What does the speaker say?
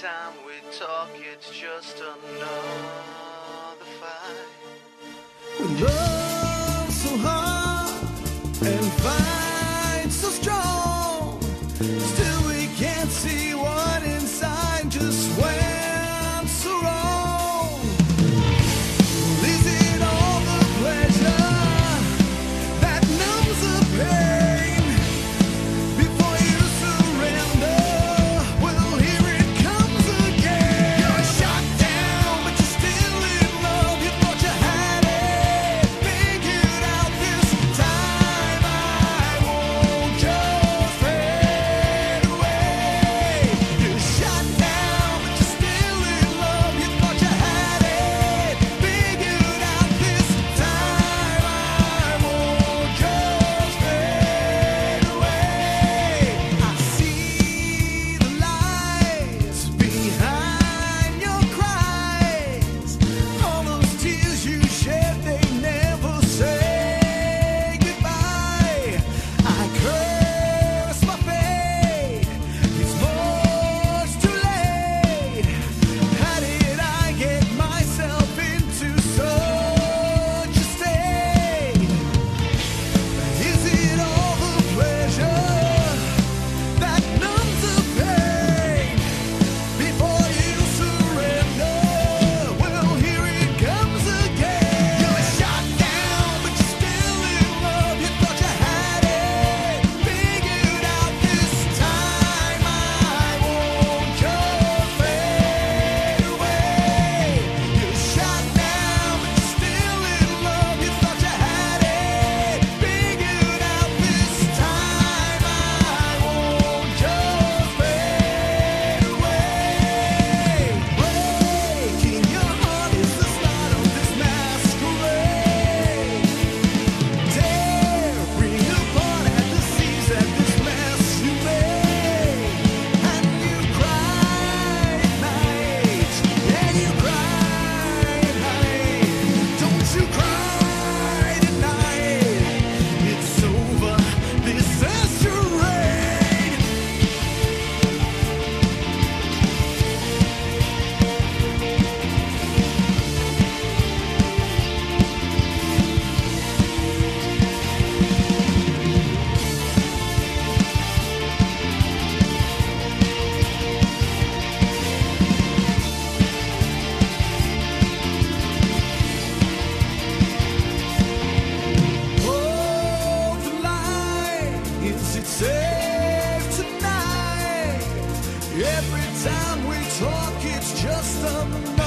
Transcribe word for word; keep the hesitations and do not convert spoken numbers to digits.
time we talk, it's just another fight. We love so hard and fight so strong, still we can't see what inside just went so wrong. Is it all the pleasure that numbs the pain before you surrender? Well, here it comes again. You're shot down, but you're still in love. You thought you had it figured out this time. I won't just fade away. You're shot down, but you're still in love. You thought you had it figured out this time. I won't just fade away. I see the lies behind your cries. All those tears you shed, they never say goodbye. I curse my fate. It's much too late. How did I get myself into such a state? Is it all the pleasure that numbs the pain before you surrender? Well, here it comes again. You're shot down, but you're still in love. You thought you had it figured out this time. I won't just fade away. You're shot down, but you're still in love. You thought you had it figured out this time. I won't just fade away. Breaking your heart is the start of this masquerade. Tearing apart at the seams at this mess you made. And you cried night, yeah you cried night. Don't you cry tonight. It's over, this is charade. Hold the line, is it safe tonight? Every time we talk, it's just another